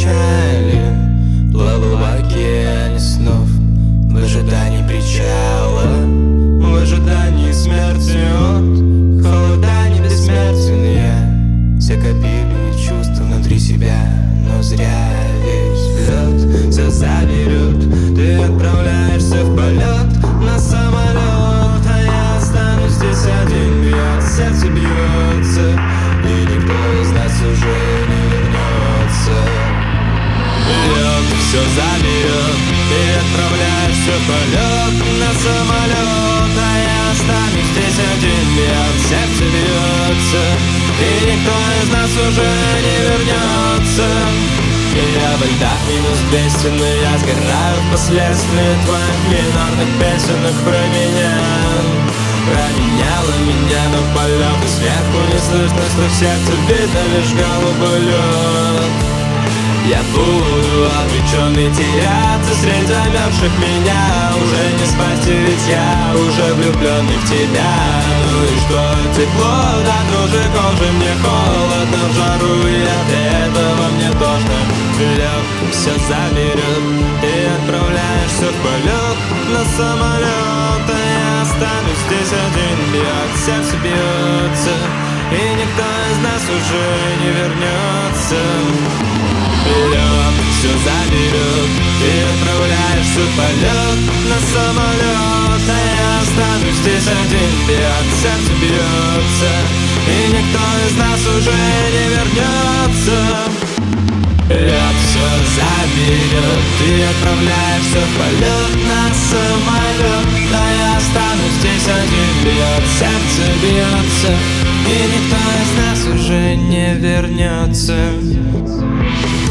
печали. Плыву в океане снов, в ожидании причала, в ожидании смерти от холода не бессмертен. Все копили чувства внутри себя, но зря, ведь лед все заберет. Ты отправляешься в полет на самолет, а я останусь здесь один. Бьет, сердце бьется, и никто из нас уже не вернется. Лед все заберет, ты отправляешься в полет на самолет, а я останусь здесь один. Бьет, сердце бьется, и никто из нас уже не вернется. Я в льдах -200, но я сгораю впоследствии твоих минорных песенок про меня. Променяла меня на полеты сверху, не слышно, что в сердце видно лишь голубой лед. Я буду обреченный теряться среди замерзших меня. Уже не спасти, ведь я уже влюбленный в тебя. Ну и что тепло, да друже кожи, мне холодно в жару, и от этого мне тошно. Лед все заберет, ты отправляешься в полет на самолет, а я останусь здесь один. Бьет, сердце бьется, и никто из нас уже не вернется. Лед все заберет, ты отправляешься в полет на самолет, а я останусь здесь один. Бьет, сердце бьется, и никто из нас уже не вернется. Лед все заберет, ты отправляешься в полет на самолет, а я останусь здесь один. Бьет, сердце бьется, и никто из нас уже не вернется.